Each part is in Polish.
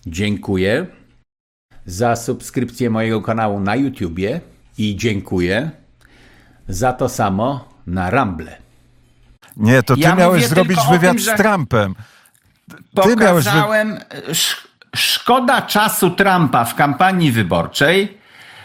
Dziękuję za subskrypcję mojego kanału na YouTubie i dziękuję za to samo na Rumble. Nie, to ty miałeś zrobić wywiad z Trumpem. Pokazałem, szkoda czasu Trumpa w kampanii wyborczej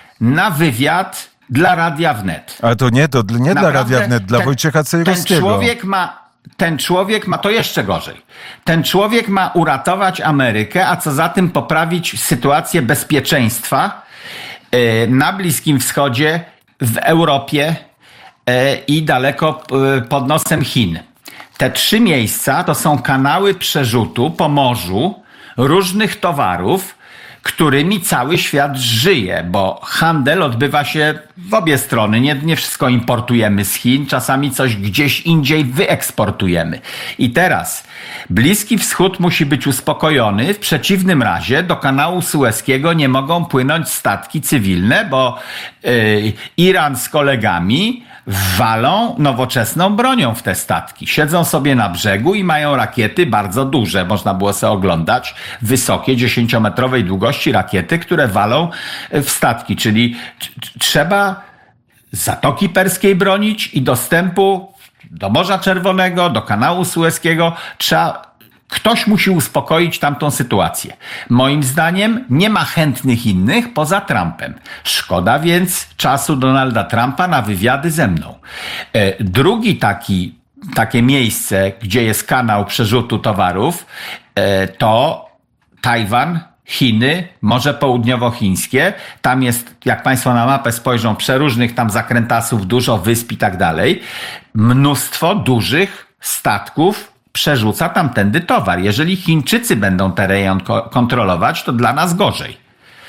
na wywiad dla Radia Wnet. Ale to nie dla Radia Wnet, dla Wojciecha Cejrowskiego. Ten człowiek ma, to jeszcze gorzej. Ten człowiek ma uratować Amerykę, a co za tym poprawić sytuację bezpieczeństwa na Bliskim Wschodzie, w Europie i daleko pod nosem Chin. Te 3 miejsca to są kanały przerzutu po morzu różnych towarów, którymi cały świat żyje, bo handel odbywa się w obie strony. Nie wszystko importujemy z Chin, czasami coś gdzieś indziej wyeksportujemy. I teraz Bliski Wschód musi być uspokojony, w przeciwnym razie do kanału Sueskiego nie mogą płynąć statki cywilne, bo Iran z kolegami walą nowoczesną bronią w te statki. Siedzą sobie na brzegu i mają rakiety bardzo duże. Można było sobie oglądać wysokie, 10-metrowej długości rakiety, które walą w statki. Czyli trzeba Zatoki Perskiej bronić i dostępu do Morza Czerwonego, do kanału Sueskiego. Ktoś musi uspokoić tamtą sytuację. Moim zdaniem nie ma chętnych innych poza Trumpem. Szkoda więc czasu Donalda Trumpa na wywiady ze mną. Drugi takie miejsce, gdzie jest kanał przerzutu towarów, to Tajwan, Chiny, Morze Południowochińskie. Tam jest, jak Państwo na mapę spojrzą, przeróżnych tam zakrętasów, dużo wysp i tak dalej. Mnóstwo dużych statków przerzuca tamtędy towar. Jeżeli Chińczycy będą ten rejon kontrolować, to dla nas gorzej.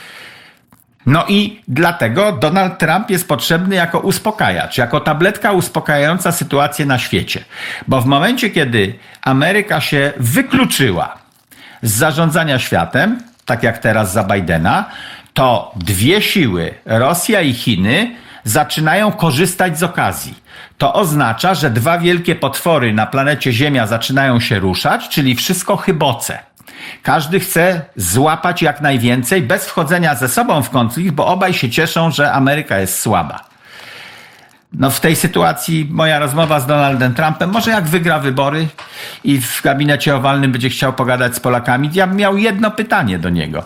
No i dlatego Donald Trump jest potrzebny jako uspokajacz, jako tabletka uspokajająca sytuację na świecie. Bo w momencie, kiedy Ameryka się wykluczyła z zarządzania światem, tak jak teraz za Bidena, to 2 siły, Rosja i Chiny, zaczynają korzystać z okazji. To oznacza, że 2 wielkie potwory na planecie Ziemia zaczynają się ruszać, czyli wszystko chyboce. Każdy chce złapać jak najwięcej, bez wchodzenia ze sobą w konflikt, bo obaj się cieszą, że Ameryka jest słaba. No w tej sytuacji moja rozmowa z Donaldem Trumpem, może jak wygra wybory i w gabinecie owalnym będzie chciał pogadać z Polakami, ja bym miał jedno pytanie do niego.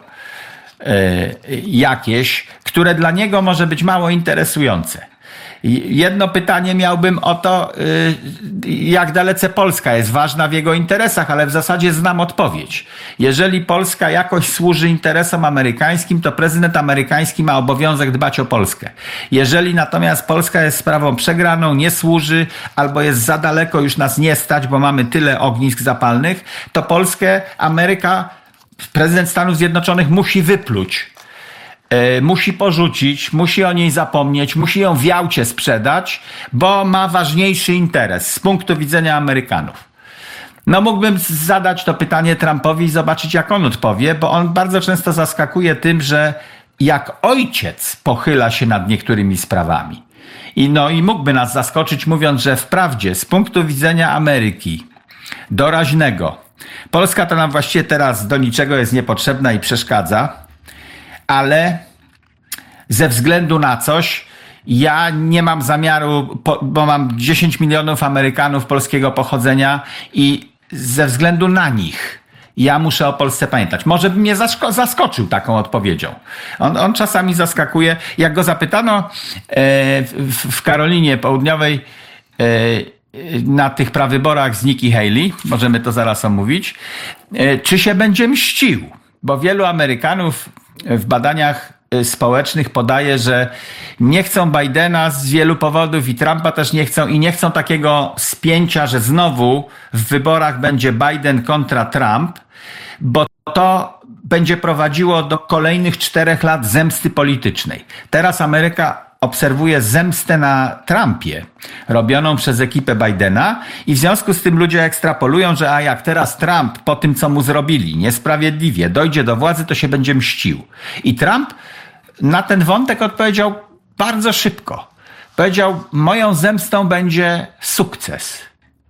Jakieś, które dla niego może być mało interesujące. Jedno pytanie miałbym o to, jak dalece Polska jest ważna w jego interesach, ale w zasadzie znam odpowiedź. Jeżeli Polska jakoś służy interesom amerykańskim, to prezydent amerykański ma obowiązek dbać o Polskę. Jeżeli natomiast Polska jest sprawą przegraną, nie służy, albo jest za daleko, już nas nie stać, bo mamy tyle ognisk zapalnych, to Polskę prezydent Stanów Zjednoczonych musi wypluć. Musi porzucić, musi o niej zapomnieć, musi ją w Jałcie sprzedać, bo ma ważniejszy interes z punktu widzenia Amerykanów. No mógłbym zadać to pytanie Trumpowi i zobaczyć, jak on odpowie, bo on bardzo często zaskakuje tym, że jak ojciec pochyla się nad niektórymi sprawami. I mógłby nas zaskoczyć, mówiąc, że wprawdzie z punktu widzenia Ameryki doraźnego, Polska to nam właściwie teraz do niczego jest niepotrzebna i przeszkadza, ale ze względu na coś ja nie mam zamiaru, bo mam 10 milionów Amerykanów polskiego pochodzenia i ze względu na nich ja muszę o Polsce pamiętać. Może by mnie zaskoczył taką odpowiedzią. On czasami zaskakuje. Jak go zapytano w Karolinie Południowej na tych prawyborach z Nikki Haley, możemy to zaraz omówić, czy się będzie mścił, bo wielu Amerykanów w badaniach społecznych podaje, że nie chcą Bidena z wielu powodów i Trumpa też nie chcą i nie chcą takiego spięcia, że znowu w wyborach będzie Biden kontra Trump, bo to będzie prowadziło do kolejnych 4 lat zemsty politycznej. Teraz Ameryka obserwuje zemstę na Trumpie, robioną przez ekipę Bidena i w związku z tym ludzie ekstrapolują, że jak teraz Trump po tym, co mu zrobili, niesprawiedliwie, dojdzie do władzy, to się będzie mścił. I Trump na ten wątek odpowiedział bardzo szybko. Powiedział, moją zemstą będzie sukces.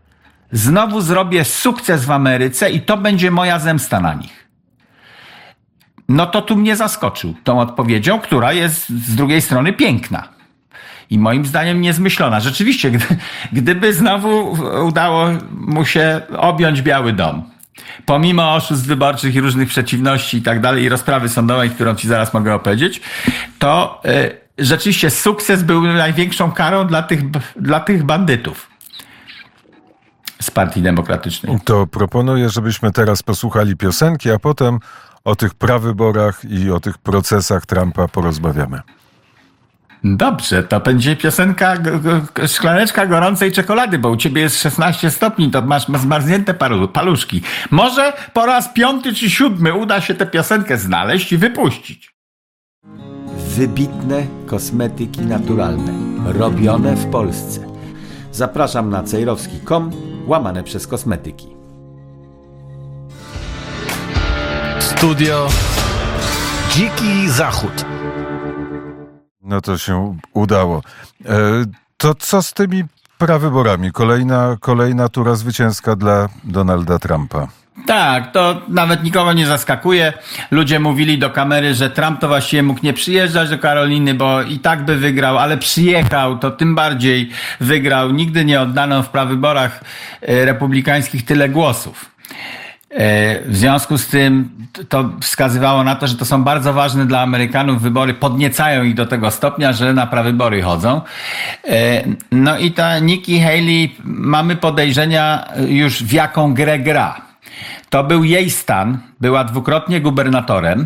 Znowu zrobię sukces w Ameryce i to będzie moja zemsta na nich. no to tu mnie zaskoczył tą odpowiedzią, która jest z drugiej strony piękna. I moim zdaniem niezmyślona. Rzeczywiście, gdyby znowu udało mu się objąć Biały Dom, pomimo oszustw wyborczych i różnych przeciwności i tak dalej, i rozprawy sądowej, którą ci zaraz mogę opowiedzieć, to rzeczywiście sukces był największą karą dla tych bandytów z Partii Demokratycznej. To proponuję, żebyśmy teraz posłuchali piosenki, a potem o tych prawyborach i o tych procesach Trumpa porozmawiamy. Dobrze, to będzie piosenka szklaneczka gorącej czekolady, bo u ciebie jest 16 stopni, to masz zmarznięte paluszki. Może po raz 5. czy 7. uda się tę piosenkę znaleźć i wypuścić. Wybitne kosmetyki naturalne, robione w Polsce. Zapraszam na cejrowski.com, łamane przez kosmetyki. Studio Dziki Zachód. No to się udało. To co z tymi prawyborami? Kolejna tura zwycięska dla Donalda Trumpa. Tak, to nawet nikogo nie zaskakuje. Ludzie mówili do kamery, że Trump to właściwie mógł nie przyjeżdżać do Karoliny, bo i tak by wygrał, ale przyjechał, to tym bardziej wygrał. Nigdy nie oddano w prawyborach republikańskich tyle głosów. W związku z tym to wskazywało na to, że to są bardzo ważne dla Amerykanów wybory, podniecają ich do tego stopnia, że na prawybory chodzą. No i ta Nikki Haley, mamy podejrzenia już w jaką grę gra. To był jej stan, była dwukrotnie gubernatorem,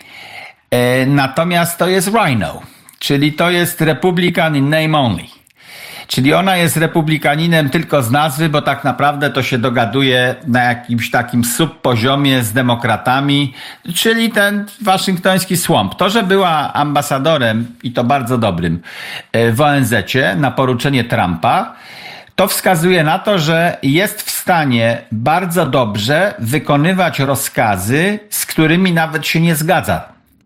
natomiast to jest Rhino, czyli to jest Republican in name only. Czyli ona jest republikaninem tylko z nazwy, bo tak naprawdę to się dogaduje na jakimś takim subpoziomie z demokratami, czyli ten waszyngtoński słąb. To, że była ambasadorem, i to bardzo dobrym, w ONZ-cie na poruczenie Trumpa, to wskazuje na to, że jest w stanie bardzo dobrze wykonywać rozkazy, z którymi nawet się nie zgadza.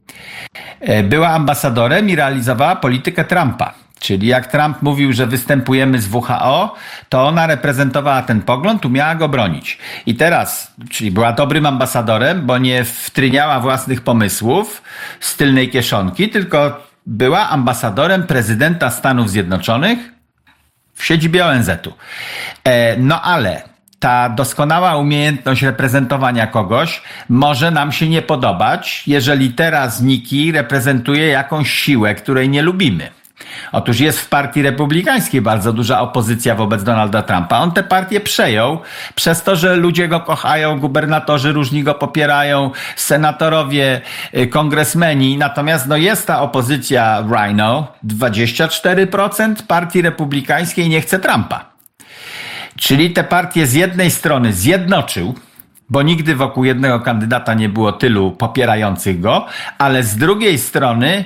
Była ambasadorem i realizowała politykę Trumpa. Czyli jak Trump mówił, że występujemy z WHO, to ona reprezentowała ten pogląd, umiała go bronić. I teraz, czyli była dobrym ambasadorem, bo nie wtryniała własnych pomysłów z tylnej kieszonki, tylko była ambasadorem prezydenta Stanów Zjednoczonych w siedzibie ONZ-u. No ale ta doskonała umiejętność reprezentowania kogoś może nam się nie podobać, jeżeli teraz Nikki reprezentuje jakąś siłę, której nie lubimy. Otóż jest w partii republikańskiej bardzo duża opozycja wobec Donalda Trumpa. On tę partię przejął przez to, że ludzie go kochają, gubernatorzy różni go popierają, senatorowie, kongresmeni. Natomiast no jest ta opozycja Rhino, 24% partii republikańskiej nie chce Trumpa. Czyli te partie z jednej strony zjednoczył, bo nigdy wokół jednego kandydata nie było tylu popierających go, ale z drugiej strony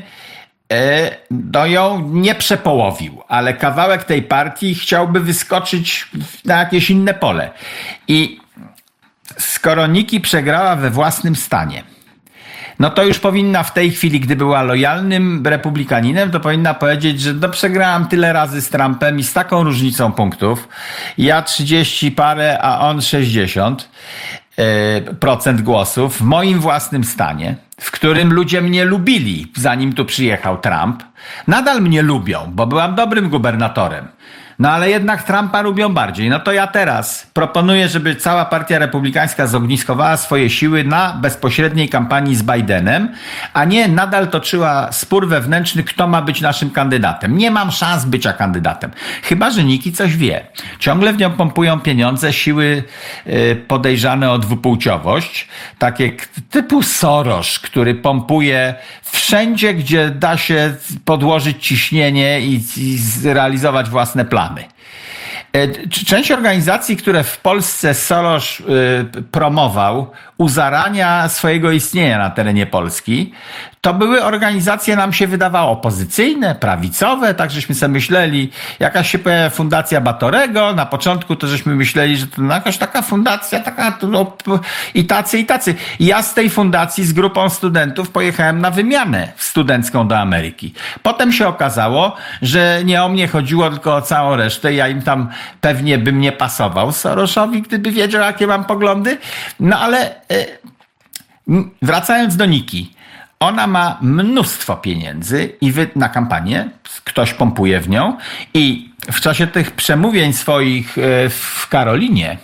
no ją nie przepołowił, ale kawałek tej partii chciałby wyskoczyć na jakieś inne pole. I skoro Nikki przegrała we własnym stanie, no to już powinna w tej chwili, gdy była lojalnym republikaninem, to powinna powiedzieć, że no przegrałam tyle razy z Trumpem i z taką różnicą punktów. Ja 30 parę, a on 60% głosów w moim własnym stanie, w którym ludzie mnie lubili, zanim tu przyjechał Trump. Nadal mnie lubią, bo byłam dobrym gubernatorem. No ale jednak Trumpa lubią bardziej. No to ja teraz proponuję, żeby cała partia republikańska zogniskowała swoje siły na bezpośredniej kampanii z Bidenem, a nie nadal toczyła spór wewnętrzny, kto ma być naszym kandydatem. Nie mam szans bycia kandydatem. Chyba że Nikki coś wie. Ciągle w nią pompują pieniądze, siły podejrzane o dwupłciowość, takie typu Soros, który pompuje wszędzie, gdzie da się podłożyć ciśnienie i zrealizować własne plany. Część organizacji, które w Polsce Soros promował u zarania swojego istnienia na terenie Polski, to były organizacje, nam się wydawało, opozycyjne, prawicowe, tak żeśmy sobie myśleli, jakaś się pojawia Fundacja Batorego, na początku to żeśmy myśleli, że to jakaś taka fundacja, taka i tacy, i tacy. I ja z tej fundacji z grupą studentów pojechałem na wymianę studencką do Ameryki. Potem się okazało, że nie o mnie chodziło, tylko o całą resztę. Ja im tam pewnie bym nie pasował Sorosowi, gdyby wiedział, jakie mam poglądy. No ale Wracając do Niki. Ona ma mnóstwo pieniędzy na kampanię, ktoś pompuje w nią i w czasie tych przemówień swoich w Karolinie,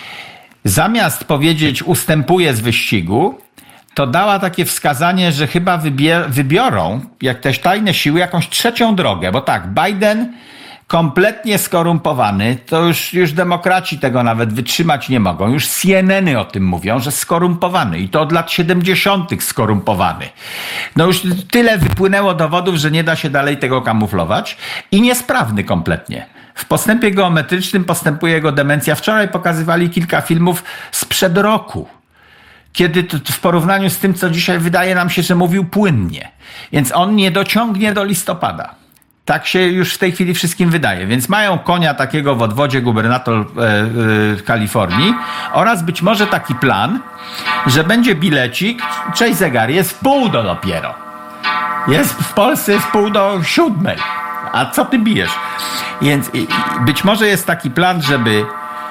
zamiast powiedzieć ustępuję z wyścigu, to dała takie wskazanie, że chyba wybiorą, jak też tajne siły, jakąś trzecią drogę, bo tak, Biden kompletnie skorumpowany, to już demokraci tego nawet wytrzymać nie mogą. Już CNN-y o tym mówią, że skorumpowany i to od lat 70. skorumpowany. No już tyle wypłynęło dowodów, że nie da się dalej tego kamuflować i niesprawny kompletnie. W postępie geometrycznym postępuje jego demencja. Wczoraj pokazywali kilka filmów sprzed roku, kiedy w porównaniu z tym, co dzisiaj wydaje nam się, że mówił płynnie. Więc on nie dociągnie do listopada. Tak się już w tej chwili wszystkim wydaje. Więc mają konia takiego w odwodzie gubernator Kalifornii oraz być może taki plan, że będzie bilecik, cześć zegar, jest 6:30 dopiero. Jest w Polsce jest 6:30. A co ty bijesz? Więc być może jest taki plan, żeby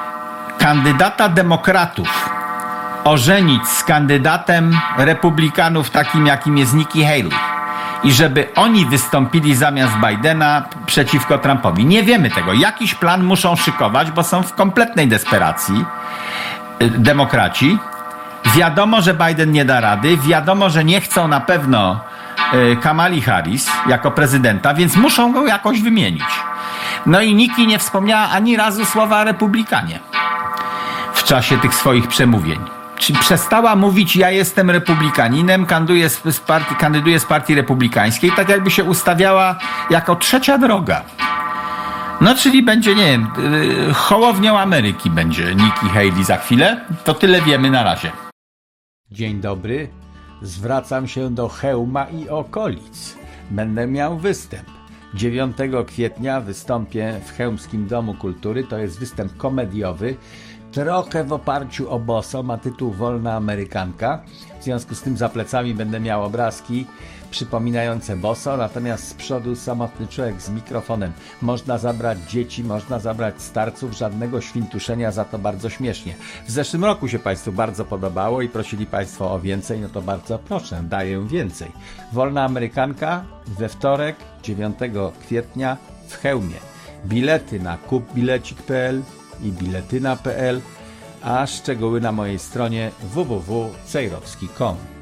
kandydata demokratów ożenić z kandydatem republikanów takim, jakim jest Nikki Haley. I żeby oni wystąpili zamiast Bidena przeciwko Trumpowi. Nie wiemy tego. Jakiś plan muszą szykować, bo są w kompletnej desperacji demokraci. Wiadomo, że Biden nie da rady. Wiadomo, że nie chcą na pewno Kamali Harris jako prezydenta, więc muszą go jakoś wymienić. No i Nikki nie wspomniała ani razu słowa republikanie w czasie tych swoich przemówień. Czyli przestała mówić, ja jestem republikaninem, kandyduję z partii republikańskiej, tak jakby się ustawiała jako trzecia droga. No czyli będzie, nie wiem, Hołownią Ameryki będzie Nikki Haley za chwilę. To tyle wiemy na razie. Dzień dobry, zwracam się do Chełma i okolic. Będę miał występ. 9 kwietnia wystąpię w Chełmskim Domu Kultury, to jest występ komediowy, trochę w oparciu o Boso, ma tytuł Wolna Amerykanka. W związku z tym za plecami będę miał obrazki przypominające Boso, natomiast z przodu samotny człowiek z mikrofonem. Można zabrać dzieci, można zabrać starców, żadnego świntuszenia, za to bardzo śmiesznie. W zeszłym roku się Państwu bardzo podobało i prosili Państwo o więcej, no to bardzo proszę, daję więcej. Wolna Amerykanka we wtorek, 9 kwietnia w Chełmie. Bilety na kupbilecik.pl i biletyna.pl, a szczegóły na mojej stronie www.cejrowski.com.